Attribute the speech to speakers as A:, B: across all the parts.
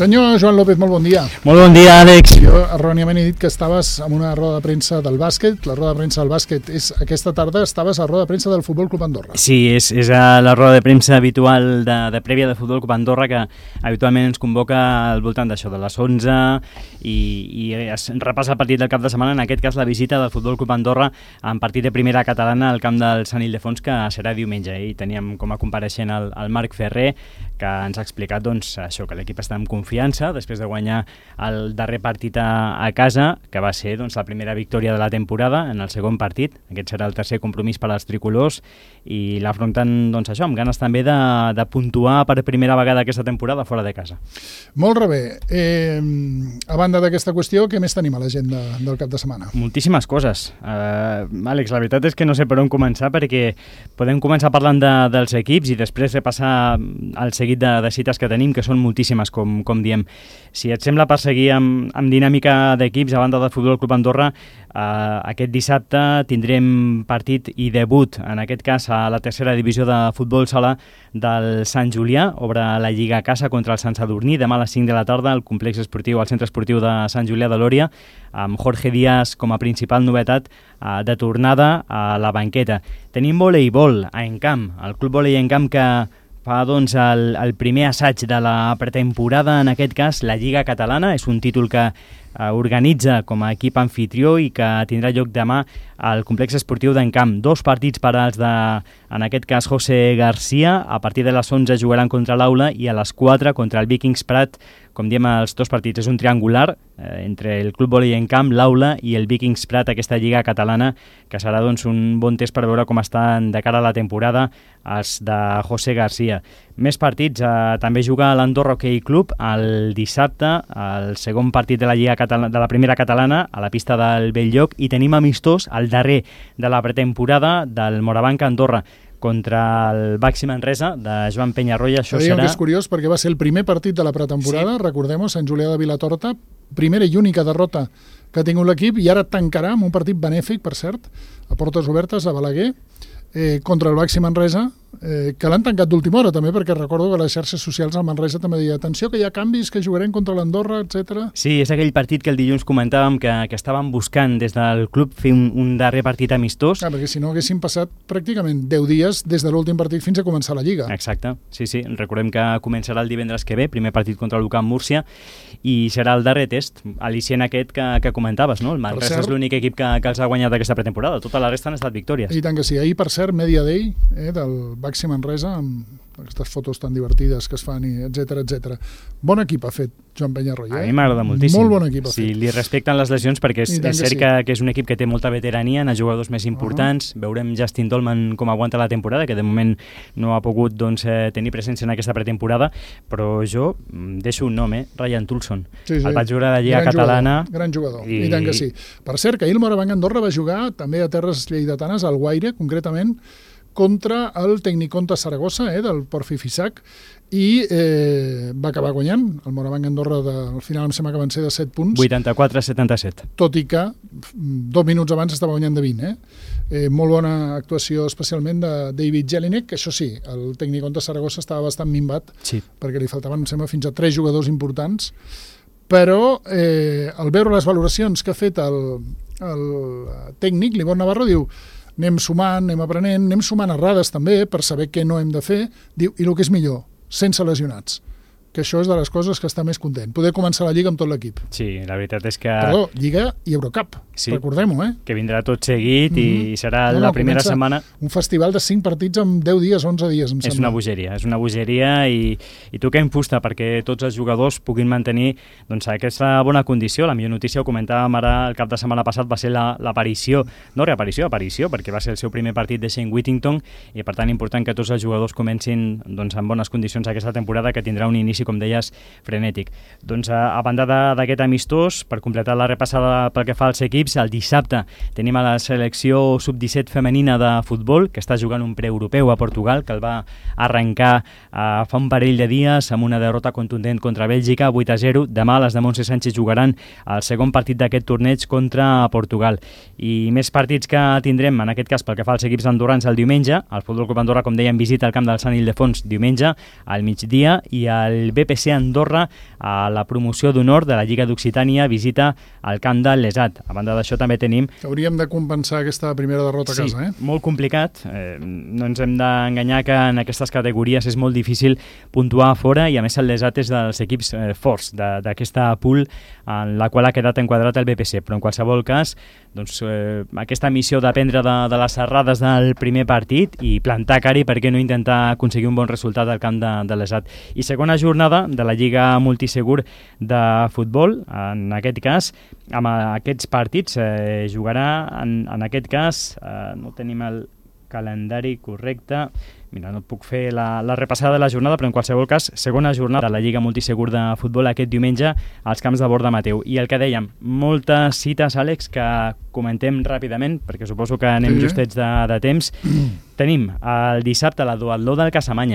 A: Senyor Joan López, molt bon dia.
B: Molt bon dia, Àlex.
A: Jo erròniament he dit que estaves en una roda de premsa del bàsquet. La roda de premsa del bàsquet és aquesta tarda, estaves a la roda de premsa del Futbol Club Andorra.
B: Sí, és a la roda de premsa habitual de prèvia del Futbol Club Andorra, que habitualment ens convoca al voltant d'això, de les 11, i es repassa el partit del cap de setmana, en aquest cas la visita del Futbol Club Andorra en partit de primera catalana al camp del Sant Ildefons, que serà diumenge. I teníem com a compareixent el Marc Ferrer, que ens ha explicat doncs, això, que l'equip està amb confiança després de guanyar el darrer partit a casa, que va ser doncs, la primera victòria de la temporada en el segon partit. Aquest serà el tercer compromís per als tricolors i l'afronten doncs, això, amb ganes també de puntuar per primera vegada aquesta temporada fora de casa.
A: Molt bé. A banda d'aquesta qüestió, què més tenim a l'agenda del cap de setmana?
B: Moltíssimes coses. Àlex, la veritat és que no sé per on començar, perquè podem començar parlant dels equips i després repassar el seguit de cites que tenim, que són moltíssimes, com diem. Si et sembla, per seguir amb dinàmica d'equips, a banda del Futbol Club Andorra, aquest dissabte tindrem partit i debut, en aquest cas a la tercera divisió de futbol sala del Sant Julià. Obre la Lliga a casa contra el Sant Sadurní demà a les 5 de la tarda al complex esportiu, al centre esportiu de Sant Julià de Lòria, amb Jorge Díaz com a principal novetat de tornada a la banqueta. Tenim voleibol a Encamp, el Club Volei Encamp, que fa doncs, el primer assaig de la pretemporada, en aquest cas la Lliga Catalana. És un títol que organitza com a equip anfitrió i que tindrà lloc demà al complex esportiu d'Encamp. 2 partits per als en aquest cas, José García. A partir de les 11 jugaran contra l'Aula i a les 4 contra el Vikings Prat. Com diem, els 2 partits és un triangular entre el Club Volei Encamp, l'Aula i el Vikings Prat, aquesta Lliga Catalana, que serà doncs, un bon test per veure com estan de cara a la temporada els de José García. Més partits, també juga l'Andorra Hockey Club el dissabte, el segon partit de la Lliga de la primera catalana a la pista del Belllloc, i tenim amistós el darrer de la pretemporada del Morabanc Andorra contra el Baxi Manresa de Joan Penyarroia. Això serà...
A: Que és curiós perquè va ser el primer partit de la pretemporada, sí. Recordem-ho, Sant Julià de Vilatorta, primera i única derrota que ha tingut l'equip, i ara tancarà amb un partit benèfic, per cert, a portes obertes a Balaguer, contra el Baxi Manresa, que l'han tancat d'última hora també, perquè recordo que les xarxes socials al Manresa també deia atenció que hi ha canvis, que jugarem contra l'Andorra, etc. Sí,
B: és aquell partit que el dilluns comentàvem que estaven buscant des del club fer un darrer partit amistós.
A: Perquè si no haguessin passat pràcticament 10 dies des de l'últim partit fins a començar la Lliga.
B: Exacte, sí, recordem que començarà el divendres que ve, primer partit contra l'UCAM Múrcia, i serà el darrer test, al·licient aquest que comentaves, no? El Manresa és l'únic equip que els ha guanyat aquesta pretemporada, tota la resta han estat victòries.
A: I tant que sí, ahir per cert, Media Day del Baxi Manresa, amb aquestes fotos tan divertides que es fan, etc. Bon equip ha fet Joan Penyarroia.
B: A mi m'agrada moltíssim.
A: Molt bon equip ha fet.
B: Sí, li respecten les lesions, perquè és cert que és un equip que té molta veterania, en jugadors més importants. Veurem Justin Dolman com aguanta la temporada, que de moment no ha pogut tenir presència en aquesta pretemporada, però jo deixo un nom, Ryan Tulson. Sí. El vaig jugar a la Lliga Catalana.
A: Gran jugador, i tant que sí. Per cert, que ahir el Morabanc Andorra va jugar també a terres lleidatanes, al Guaire, concretament, contra el Tecniconta Saragossa, del Porfi Fisac, i va acabar guanyant. El Morabanc Andorra, al final em sembla que van ser de 7 punts.
B: 84-77.
A: Tot i que 2 minuts abans estava guanyant de 20. Molt bona actuació, especialment de David Jelinek, que això sí, el Tecniconta Saragossa estava bastant minvat, sí, perquè li faltaven, em sembla, fins a 3 jugadors importants, però al veure les valoracions que ha fet el tècnic, l'Ivon Navarro, diu: anem sumant, anem aprenent, anem sumant errades també per saber què no hem de fer, diu, i el que és millor, sense lesionats, que això és de les coses que està més content, poder començar la Lliga amb tot l'equip.
B: Sí, la veritat és que...
A: Perdó, Lliga i Eurocup, sí, recordem-ho,
B: que vindrà tot seguit i serà la primera setmana...
A: Un festival de 5 partits en 10 dies, 11 dies, em sembla.
B: És una bogeria i toquem fusta perquè tots els jugadors puguin mantenir aquesta bona condició. La millor notícia, ho comentàvem ara, el cap de setmana passat, va ser l'aparició, no reaparició, aparició, perquè va ser el seu primer partit de Shane Whittington, i per tant important que tots els jugadors comencin en bones condicions aquesta temporada, que tindrà un inici, com deies, frenètic. Doncs a banda d'aquest amistós, per completar la repassada pel que fa als equips, el dissabte tenim a la selecció sub-17 femenina de futbol, que està jugant un preeuropeu a Portugal, que el va arrencar fa un parell de dies amb una derrota contundent contra Bèlgica, 8-0. Demà les de Montse Sánchez jugaran el segon partit d'aquest torneig contra Portugal. I més partits que tindrem, en aquest cas pel que fa als equips andorrans, el diumenge. El Futbol Club Andorra, com dèiem, visita el camp del Sant Ildefons diumenge al migdia, i el el BPC Andorra a la promoció d'honor de la Lliga d'Occitània visita al camp de l'Esat. A banda d'això també tenim...
A: Hauríem de compensar aquesta primera derrota a casa,
B: Sí, molt complicat. No ens hem d'enganyar que en aquestes categories és molt difícil puntuar fora i a més el l'Esat és dels equips forts d'aquesta pool en la qual ha quedat enquadrat el BPC, però en qualsevol cas doncs, aquesta missió d'aprendre de les errades del primer partit i plantar cari, per què no intentar aconseguir un bon resultat al camp de l'Esat. I segona jornada de la Lliga Multisegur de futbol, en aquest cas amb aquests partits jugarà en aquest cas, no tenim el calendari correcte. Mira, no puc fer la repassada de la jornada, però en qualsevol cas, segona jornada de la Lliga Multisegur de futbol aquest diumenge als camps de Borda Mateu. I el que dèiem, moltes cites, Àlex, que comentem ràpidament, perquè suposo que anem justets de temps. Tenim el dissabte la duatló del Casamanya,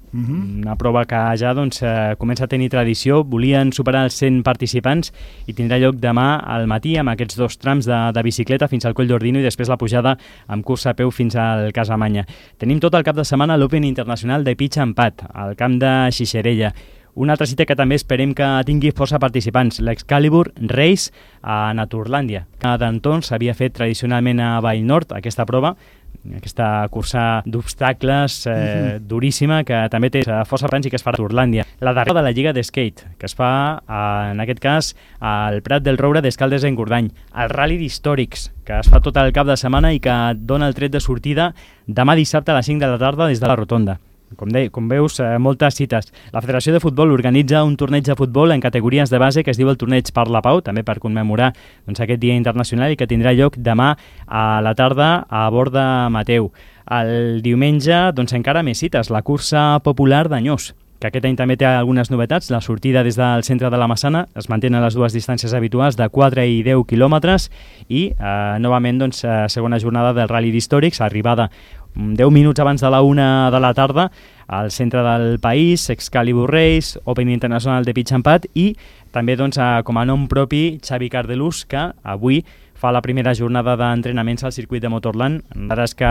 B: una prova que ja comença a tenir tradició. Volien superar els 100 participants i tindrà lloc demà al matí amb aquests 2 trams de bicicleta fins al Coll d'Ordino i després la pujada amb cursa a peu fins al Casamanya. Tenim tot el cap de setmana l'Open Internacional de Pitch and Pad al camp de Xixerella. Una altra cita que també esperem que tingui força participants, l'Excalibur Race a Naturlàndia. D'Anton s'havia fet tradicionalment a Vallnord aquesta prova, aquesta cursa d'obstacles duríssima que també té força participants i que es farà a Naturlàndia. La darrera de la Lliga d'Skate, que es fa en aquest cas al Prat del Roure d'Escaldes en Gordany. El Rally d'Històrics, que es fa tot el cap de setmana i que dona el tret de sortida demà dissabte a les 5 de la tarda des de la Rotonda. Com veus, moltes cites. La Federació de Futbol organitza un torneig de futbol en categories de base que es diu el Torneig per la Pau, també per commemorar aquest Dia Internacional i que tindrà lloc demà a la tarda a Borda Mateu. El diumenge, encara més cites. La cursa popular d'Anyós, que aquest any també té algunes novetats. La sortida des del centre de la Massana es mantenen les dues distàncies habituals de 4 i 10 quilòmetres i novament segona jornada del Rally d'Històrics, arribada 10 minuts abans de la 1 de la tarda al centre del país, Excalibur Race, Open Internacional de Pitch and Pad i també com a nom propi Xavi Cardelús, que avui fa la primera jornada d'entrenaments al circuit de Motorland. Ara és que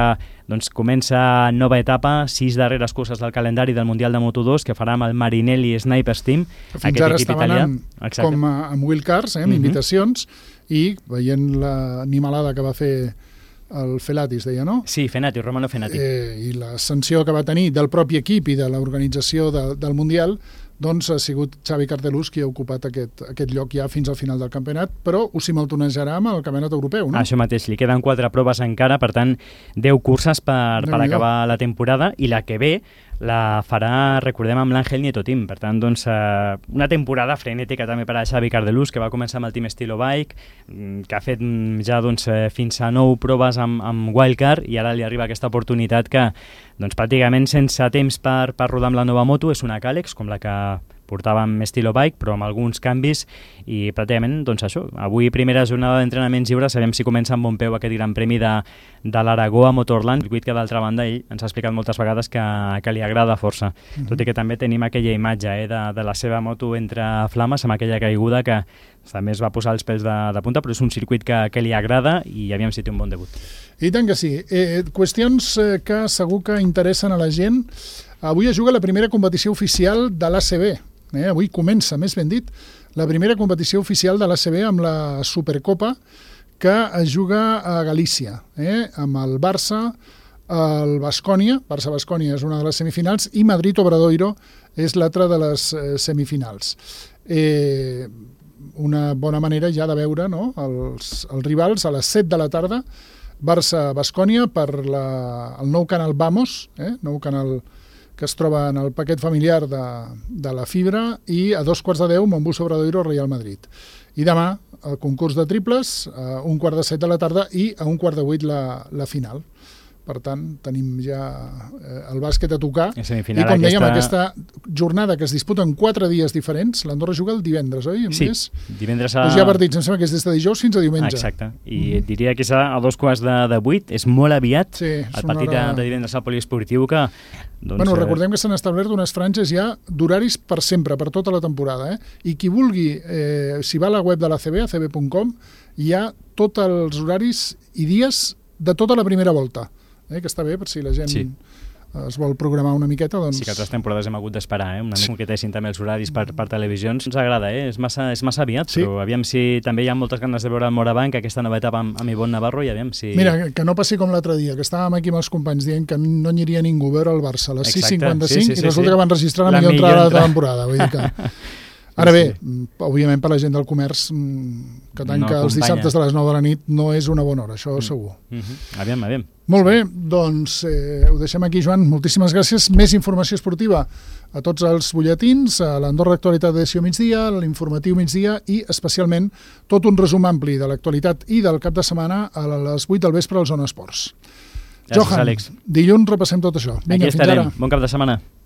B: comença nova etapa, 6 darreres curses del calendari del Mundial de Moto2 que farà amb el Marinelli Snipers Team.
A: Fins ara estaven com amb wheelcars, amb invitacions, i veient l'animalada que va fer el Felati, es deia, no?
B: Sí, Fenati, Romano Fenati.
A: I la sanció que va tenir del propi equip i de l'organització del Mundial, doncs ha sigut Xavi Cardelús qui ha ocupat aquest lloc ja fins al final del campionat, però ho simultanejarà amb el campionat europeu, no?
B: Això mateix, li queden 4 proves encara, per tant 10 curses per acabar la temporada, i la que ve la farà, recordem, amb l'Àngel Nieto Team. Per tant, una temporada frenètica també per a Xavi Cardelús, que va començar amb el Team Estilo Bike, que ha fet ja fins a 9 proves amb Wildcard, i ara li arriba aquesta oportunitat que pràcticament sense temps per rodar amb la nova moto. És una Càlex, com la que portàvem Estilo Bike, però amb alguns canvis, i pràcticament això. Avui primera jornada d'entrenaments lliures, sabem si comença amb bon peu aquest gran premi de l'Aragó a Motorland, circuit que d'altra banda ell ens ha explicat moltes vegades que li agrada força, tot i que també tenim aquella imatge de la seva moto entre flames amb aquella caiguda que també es va posar els pèls de punta, però és un circuit que li agrada i aviam si té un bon debut.
A: I tant que sí. Qüestions que segur que interessen a la gent. Avui es juga la primera competició oficial de l'ACB. Avui comença, més ben dit, la primera competició oficial de l'ACB amb la Supercopa que es juga a Galícia, amb el Barça, el Baskonia. Barça-Baskonia és una de les semifinals i Madrid-Obradoiro és l'altra de les semifinals. Una bona manera ja de veure els rivals a les 7 de la tarda, Barça-Baskonia per el nou canal Vamos, nou canal que es troba en el paquet familiar de la fibra, i a 2:15 Montbus Obradoiro Real Madrid. I demà el concurs de triples a 7:15 de la tarda i a 7:15 la final. Per tant, tenim ja el bàsquet a tocar. I com dèiem, aquesta jornada que es disputa en 4 dies diferents, l'Andorra juga el divendres, oi?
B: Sí, divendres a...
A: Doncs hi ha partits, em sembla que és des de dijous fins a diumenge.
B: Exacte, i diria que és a 7:15 és molt aviat, el partit de divendres al poliesportiu que...
A: Recordem que s'han establert unes franges ja d'horaris per sempre, per tota la temporada, i qui vulgui, si va a la web de l'ACB, acb.com, hi ha tots els horaris i dies de tota la primera volta, que està bé per si la gent es vol programar una miqueta, doncs...
B: Sí que altres temporades hem hagut d'esperar, una mica que tessin també els horaris per televisions. Ens agrada, és massa aviat, però aviam si també hi ha moltes ganes de veure el Morabanc, aquesta nova etapa amb Ivonne Navarro, i aviam si...
A: Mira, que no passi com l'altre dia, que estàvem aquí amb els companys dient que no aniria ningú a veure el Barça a les 6:55 i resulta que van registrar la millor entrada de la temporada. Vull dir que... Ara bé, òbviament per la gent del comerç que tanca els dissabtes de les 9 de la nit no és una bona hora, això segur.
B: Aviam.
A: Molt bé, doncs ho deixem aquí, Joan. Moltíssimes gràcies. Més informació esportiva a tots els butlletins, a l'Andorra Actualitat d'Edició Migdia, a l'Informatiu Migdia i especialment tot un resum ampli de l'actualitat i del cap de setmana a les 8 del vespre al Zona Esports.
B: Gràcies, Àlex.
A: Dilluns repassem tot això.
B: Vinga, aquí estarem. Bon cap de setmana.